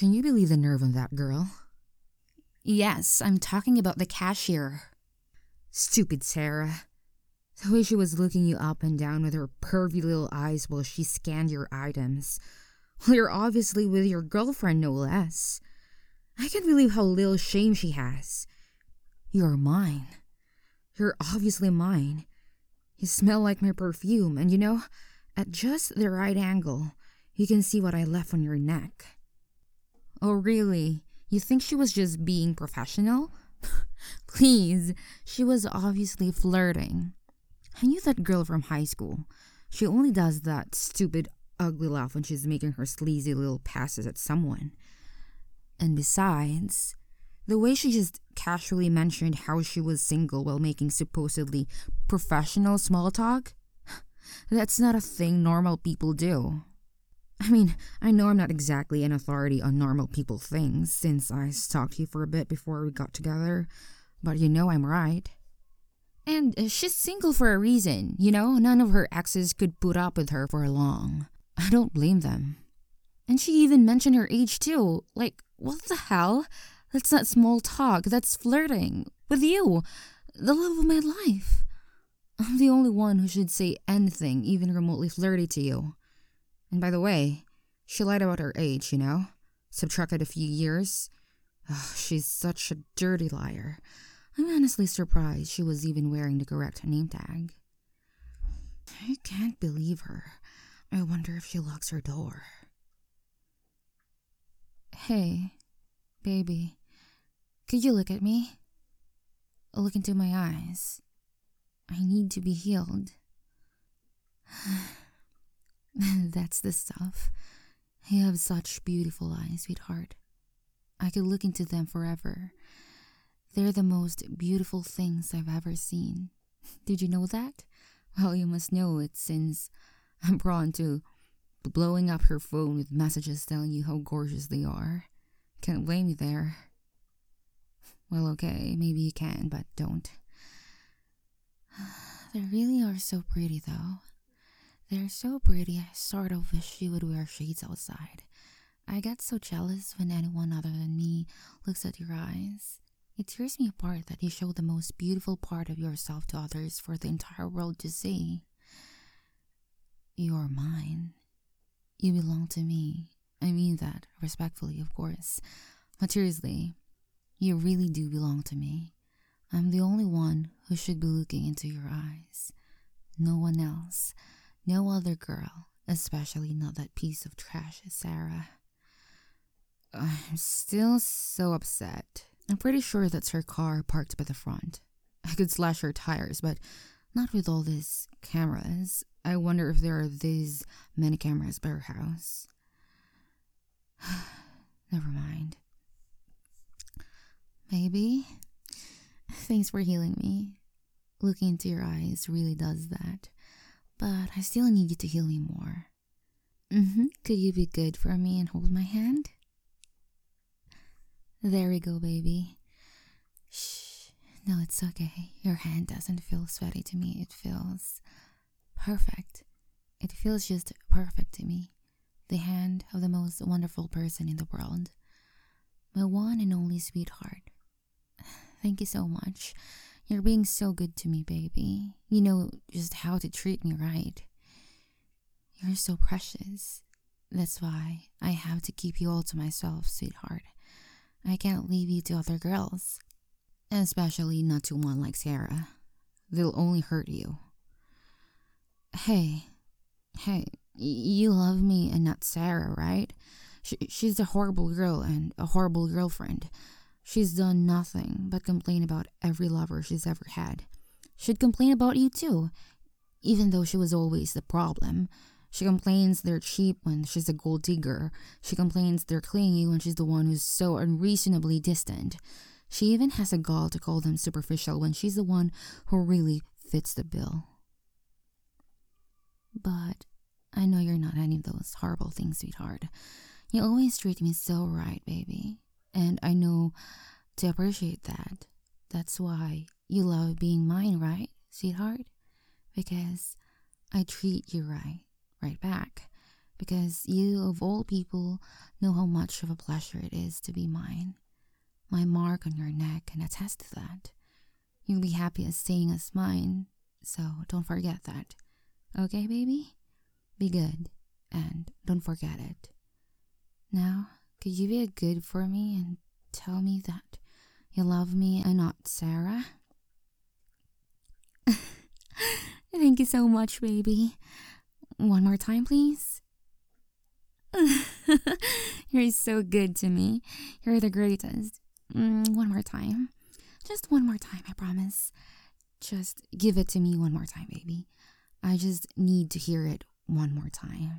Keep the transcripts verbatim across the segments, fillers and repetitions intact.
Can you believe the nerve on that girl? Yes, I'm talking about the cashier. Stupid Sarah. The way she was looking you up and down with her pervy little eyes while she scanned your items. Well, you're obviously with your girlfriend, no less. I can't believe how little shame she has. You're mine. You're obviously mine. You smell like my perfume, and you know, at just the right angle, you can see what I left on your neck. Oh, really? You think she was just being professional? Please, she was obviously flirting. I knew that girl from high school. She only does that stupid, ugly laugh when she's making her sleazy little passes at someone. And besides, the way she just casually mentioned how she was single while making supposedly professional small talk, that's not a thing normal people do. I mean, I know I'm not exactly an authority on normal people things since I stalked you for a bit before we got together, but you know I'm right. And uh, she's single for a reason, you know? None of her exes could put up with her for long. I don't blame them. And she even mentioned her age too. Like, what the hell? That's not small talk, that's flirting. With you, the love of my life. I'm the only one who should say anything even remotely flirty to you. And by the way, she lied about her age, you know? Subtracted a few years. Ugh, she's such a dirty liar. I'm honestly surprised she was even wearing the correct name tag. I can't believe her. I wonder if she locks her door. Hey, baby, could you look at me? Look into my eyes. I need to be healed. That's the stuff. You have such beautiful eyes, sweetheart. I could look into them forever. They're the most beautiful things I've ever seen. Did you know that? Well, you must know it since I'm prone to blowing up her phone with messages telling you how gorgeous they are. Can't blame you there. Well, okay, maybe you can, but don't. They really are so pretty, though. They're so pretty, I sort of wish you would wear shades outside. I get so jealous when anyone other than me looks at your eyes. It tears me apart that you show the most beautiful part of yourself to others for the entire world to see. You're mine. You belong to me. I mean that, respectfully, of course. But seriously, you really do belong to me. I'm the only one who should be looking into your eyes. No one else. No other girl. Especially not that piece of trash, Sarah. I'm still so upset. I'm pretty sure that's her car parked by the front. I could slash her tires, but not with all these cameras. I wonder if there are these many cameras by her house. Never mind. Maybe. Thanks for healing me. Looking into your eyes really does that. But I still need you to heal me more. Mm-hmm. Could you be good for me and hold my hand? There we go, baby. Shh. No, it's okay. Your hand doesn't feel sweaty to me. It feels perfect. It feels just perfect to me. The hand of the most wonderful person in the world. My one and only sweetheart. Thank you so much. You're being so good to me, baby. You know just how to treat me right. You're so precious. That's why I have to keep you all to myself, sweetheart. I can't leave you to other girls. Especially not to one like Sarah. They'll only hurt you. Hey, hey, you love me and not Sarah, right? She, she's a horrible girl and a horrible girlfriend. She's done nothing but complain about every lover she's ever had. She'd complain about you too, even though she was always the problem. She complains they're cheap when she's a gold digger. She complains they're clingy when she's the one who's so unreasonably distant. She even has a gall to call them superficial when she's the one who really fits the bill. But I know you're not any of those horrible things, sweetheart. You always treat me so right, baby. And I know to appreciate that. That's why you love being mine, right, sweetheart? Because I treat you right, right back. because you, of all people, know how much of a pleasure it is to be mine. My mark on your neck can attest to that. You'll be happy as staying as mine, so don't forget that. Okay, baby? Be good, and don't forget it. Now, could you be a good for me and tell me that you love me and not Sarah? Thank you so much, baby. One more time, please. You're so good to me. You're the greatest. Mm, one more time. Just one more time, I promise. Just give it to me one more time, baby. I just need to hear it one more time.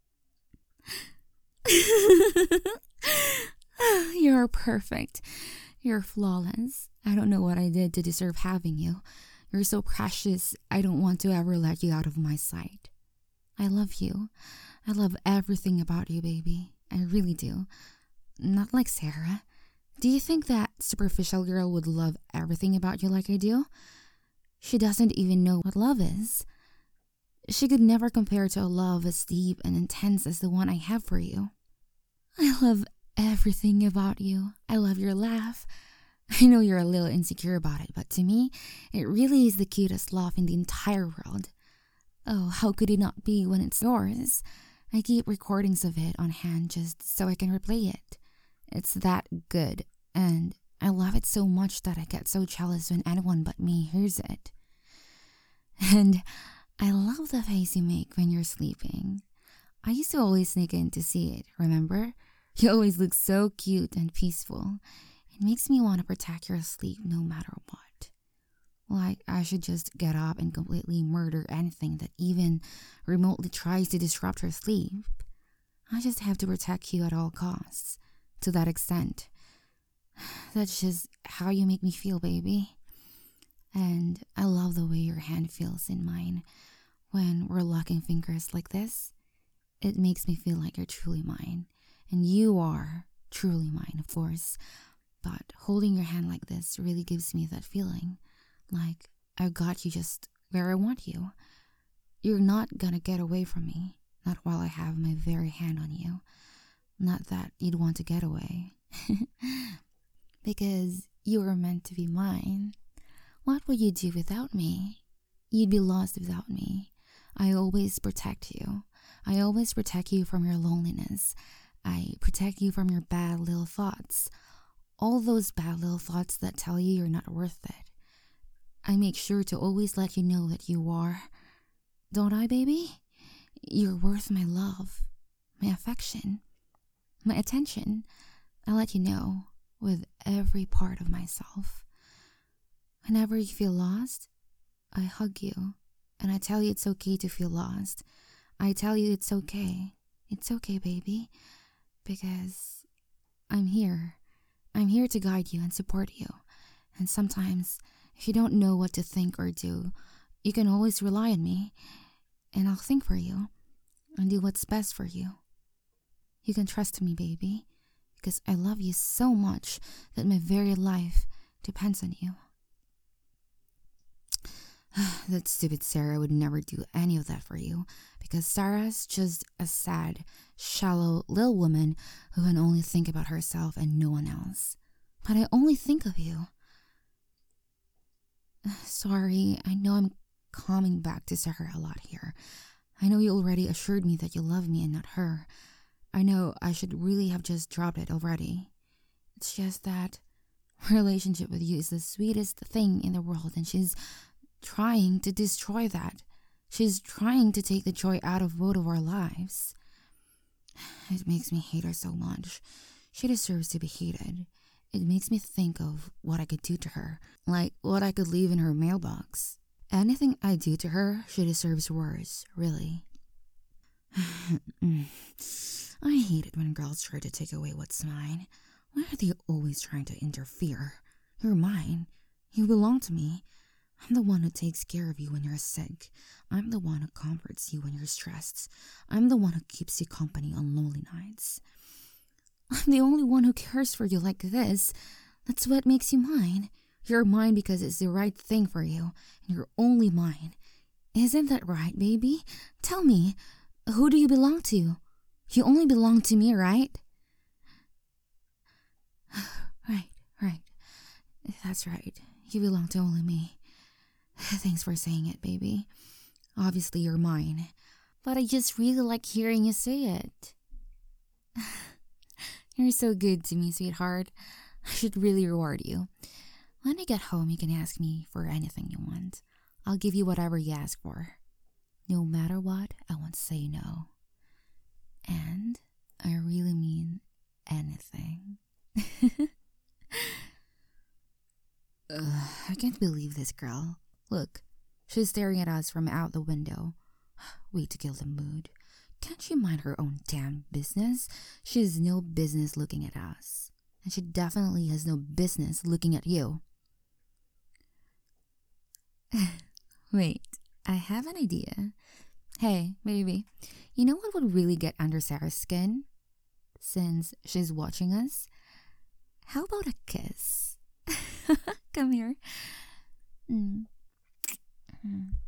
You're perfect. You're flawless. I don't know what I did to deserve having you. You're so precious. I don't want to ever let you out of my sight. I love you. I love everything about you, baby. I really do. Not like Sarah. Do you think that superficial girl would love everything about you like I do? She doesn't even know what love is. She could never compare to a love as deep and intense as the one I have for you. I love everything about you. I love your laugh. I know you're a little insecure about it, but to me, it really is the cutest laugh in the entire world. Oh, how could it not be when it's yours? I keep recordings of it on hand just so I can replay it. It's that good, and I love it so much that I get so jealous when anyone but me hears it. And I love the face you make when you're sleeping. I used to always sneak in to see it, remember? You always look so cute and peaceful. It makes me want to protect your sleep no matter what. Like I should just get up and completely murder anything that even remotely tries to disrupt your sleep. I just have to protect you at all costs. To that extent. That's just how you make me feel, baby. And I love the way your hand feels in mine. When we're locking fingers like this, it makes me feel like you're truly mine. And you are truly mine, of course. But holding your hand like this really gives me that feeling. Like I've got you just where I want you. You're not gonna get away from me. Not while I have my very hand on you. Not that you'd want to get away. Because you were meant to be mine. What would you do without me? You'd be lost without me. I always protect you. I always protect you from your loneliness. I protect you from your bad little thoughts. All those bad little thoughts that tell you you're not worth it. I make sure to always let you know that you are. Don't I, baby? You're worth my love, my affection, my attention. I let you know with every part of myself. Whenever you feel lost, I hug you and I tell you it's okay to feel lost. I tell you it's okay. It's okay, baby, because I'm here. I'm here to guide you and support you. And sometimes, if you don't know what to think or do, you can always rely on me, and I'll think for you and do what's best for you. You can trust me, baby, because I love you so much that my very life depends on you. That stupid Sarah would never do any of that for you, because Sarah's just a sad, shallow little woman who can only think about herself and no one else. But I only think of you. Sorry, I know I'm coming back to Sarah a lot here. I know you already assured me that you love me and not her. I know I should really have just dropped it already. It's just that her relationship with you is the sweetest thing in the world, and she's trying to destroy that. She's trying to take the joy out of both of our lives. It makes me hate her so much. She deserves to be hated. It makes me think of what I could do to her, like what I could leave in her mailbox. Anything I do to her, she deserves worse, really. I hate it when girls try to take away what's mine. Why are they always trying to interfere? You're mine. You belong to me. I'm the one who takes care of you when you're sick. I'm the one who comforts you when you're stressed. I'm the one who keeps you company on lonely nights. I'm the only one who cares for you like this. That's what makes you mine. You're mine because it's the right thing for you, and you're only mine. Isn't that right, baby? Tell me, who do you belong to? You only belong to me, right? Right, right. That's right. You belong to only me. Thanks for saying it, baby. Obviously, you're mine. But I just really like hearing you say it. You're so good to me, sweetheart. I should really reward you. When I get home, you can ask me for anything you want. I'll give you whatever you ask for. No matter what, I won't say no. And I really mean anything. Ugh, I can't believe this girl. Look, she's staring at us from out the window. Way to kill the mood. Can't she mind her own damn business? She has no business looking at us. And she definitely has no business looking at you. Wait, I have an idea. Hey, baby, you know what would really get under Sarah's skin? Since she's watching us? How about a kiss? Come here. Mm. Mm.